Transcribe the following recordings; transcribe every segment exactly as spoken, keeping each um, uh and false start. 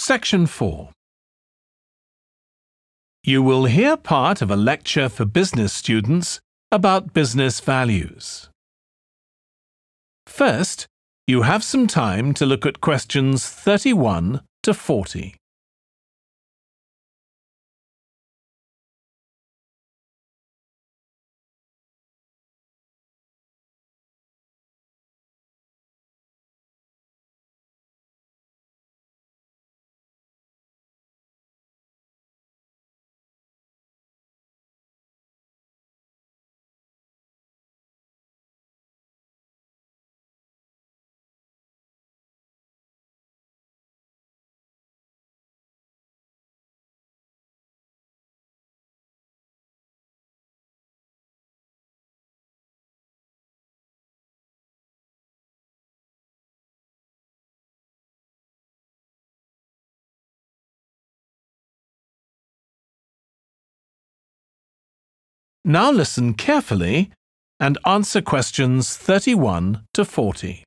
Section four. You will hear part of a lecture for business students about business values. First, you have some time to look at questions thirty-one to forty. Now listen carefully and answer questions thirty-one to forty.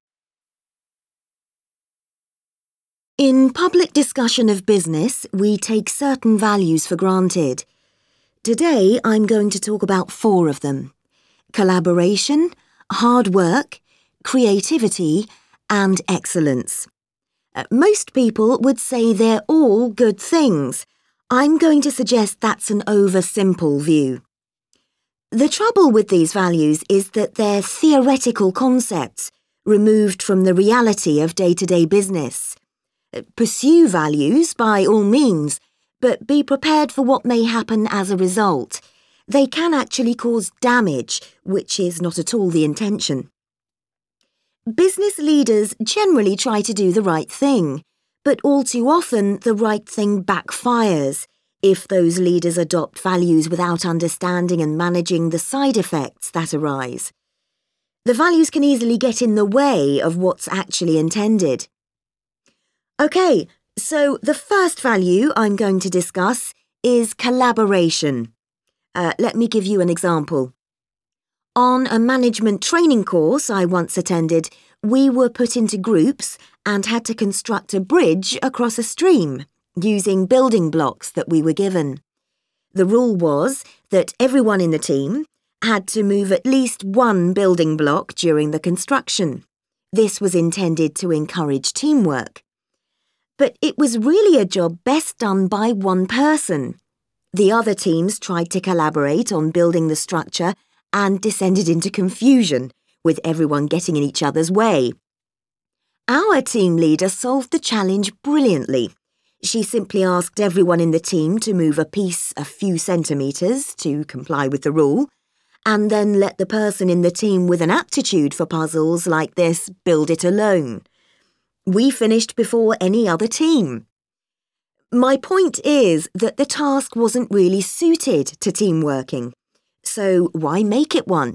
In public discussion of business, we take certain values for granted. Today, I'm going to talk about four of them: collaboration, hard work, creativity, and excellence. Uh, Most people would say they're all good things. I'm going to suggest that's an oversimple view. The trouble with these values is that they're theoretical concepts, removed from the reality of day-to-day business. Pursue values by all means, but be prepared for what may happen as a result. They can actually cause damage, which is not at all the intention. Business leaders generally try to do the right thing, but all too often the right thing backfires if those leaders adopt values without understanding and managing the side effects that arise. The values can easily get in the way of what's actually intended. OK, so the first value I'm going to discuss is collaboration. Uh, let me give you an example. On a management training course I once attended, we were put into groups and had to construct a bridge across a stream, using building blocks that we were given. The rule was that everyone in the team had to move at least one building block during the construction. This was intended to encourage teamwork. But it was really a job best done by one person. The other teams tried to collaborate on building the structure and descended into confusion, with everyone getting in each other's way. Our team leader solved the challenge brilliantly. She simply asked everyone in the team to move a piece a few centimetres to comply with the rule, and then let the person in the team with an aptitude for puzzles like this build it alone. We finished before any other team. My point is that the task wasn't really suited to team working, so why make it one?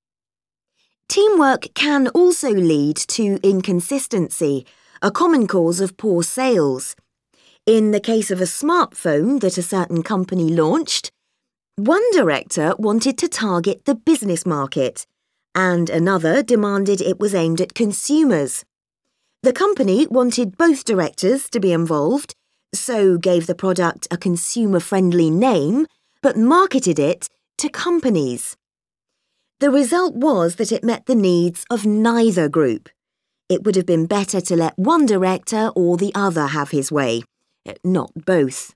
Teamwork can also lead to inconsistency, a common cause of poor sales. In the case of a smartphone that a certain company launched, one director wanted to target the business market, and another demanded it was aimed at consumers. The company wanted both directors to be involved, so gave the product a consumer-friendly name, but marketed it to companies. The result was that it met the needs of neither group. It would have been better to let one director or the other have his way, not both.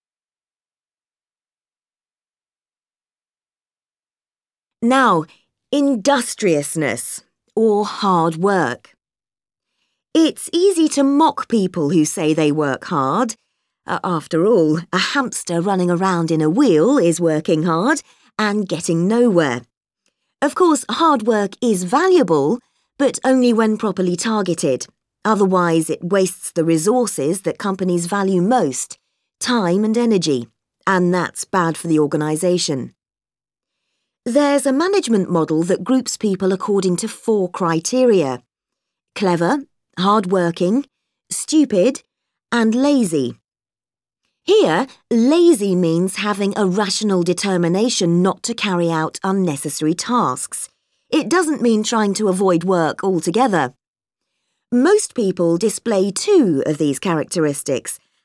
Now, industriousness, or hard work. It's easy to mock people who say they work hard. Uh, after all, a hamster running around in a wheel is working hard and getting nowhere. Of course, hard work is valuable, but only when properly targeted. Otherwise, it wastes the resources that companies value most, time and energy, and that's bad for the organisation. There's a management model that groups people according to four criteria: clever, hard-working, stupid, and lazy. Here, lazy means having a rational determination not to carry out unnecessary tasks. It doesn't mean trying to avoid work altogether. Most people display two of these characteristics,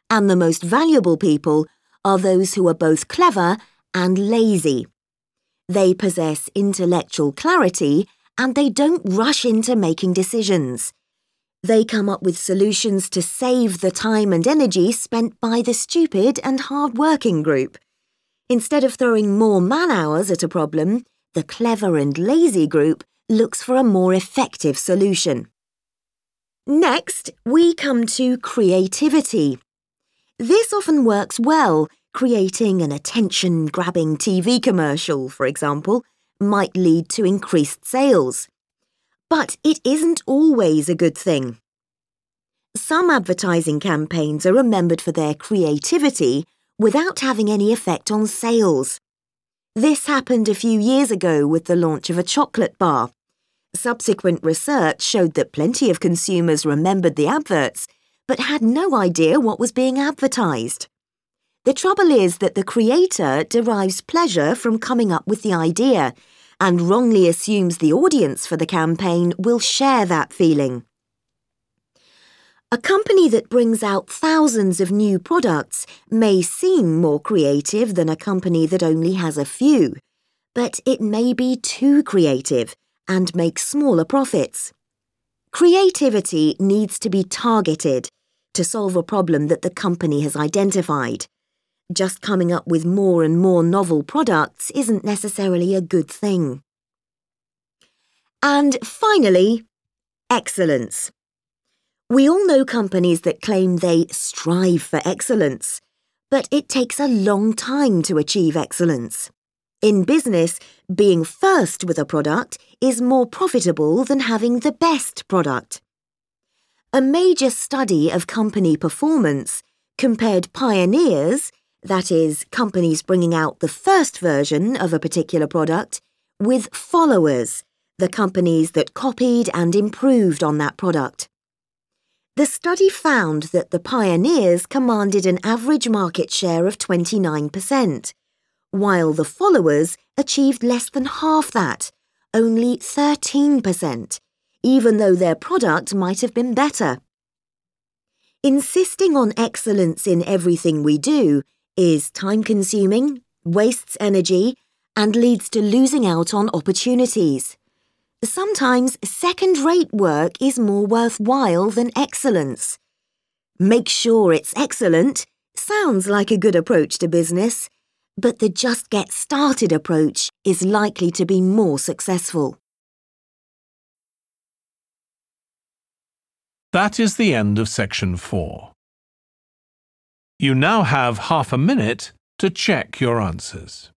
And the most valuable people are those who are both clever and lazy. They possess intellectual clarity and they don't rush into making decisions. They come up with solutions to save the time and energy spent by the stupid and hard-working group. Instead of throwing more man-hours at a problem, the clever and lazy group looks for a more effective solution. Next, we come to creativity. This often works well. Creating an attention-grabbing T V commercial, for example, might lead to increased sales. But it isn't always a good thing. Some advertising campaigns are remembered for their creativity without having any effect on sales. This happened a few years ago with the launch of a chocolate bar. Subsequent research showed that plenty of consumers remembered the adverts, but had no idea what was being advertised. The trouble is that the creator derives pleasure from coming up with the idea and wrongly assumes the audience for the campaign will share that feeling. A company that brings out thousands of new products may seem more creative than a company that only has a few, but it may be too creative and make smaller profits. Creativity needs to be targeted to solve a problem that the company has identified. Just coming up with more and more novel products isn't necessarily a good thing. And finally, excellence. We all know companies that claim they strive for excellence, but it takes a long time to achieve excellence. In business, being first with a product is more profitable than having the best product. A major study of company performance compared pioneers, that is, companies bringing out the first version of a particular product, with followers, the companies that copied and improved on that product. The study found that the pioneers commanded an average market share of twenty-nine percent, while the followers achieved less than half that, only thirteen percent, even though their product might have been better. Insisting on excellence in everything we do is time-consuming, wastes energy, and leads to losing out on opportunities. Sometimes second-rate work is more worthwhile than excellence. Make sure it's excellent sounds like a good approach to business, but the just get started approach is likely to be more successful. That is the end of section four. You now have half a minute to check your answers.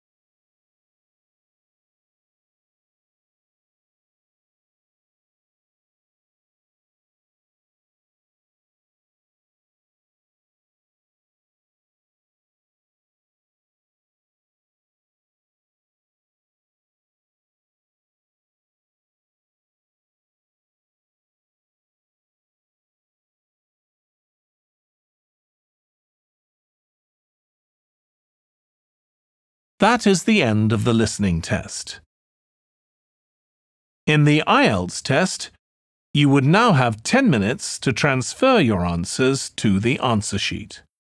That is the end of the listening test. In the I E L T S test, you would now have ten minutes to transfer your answers to the answer sheet.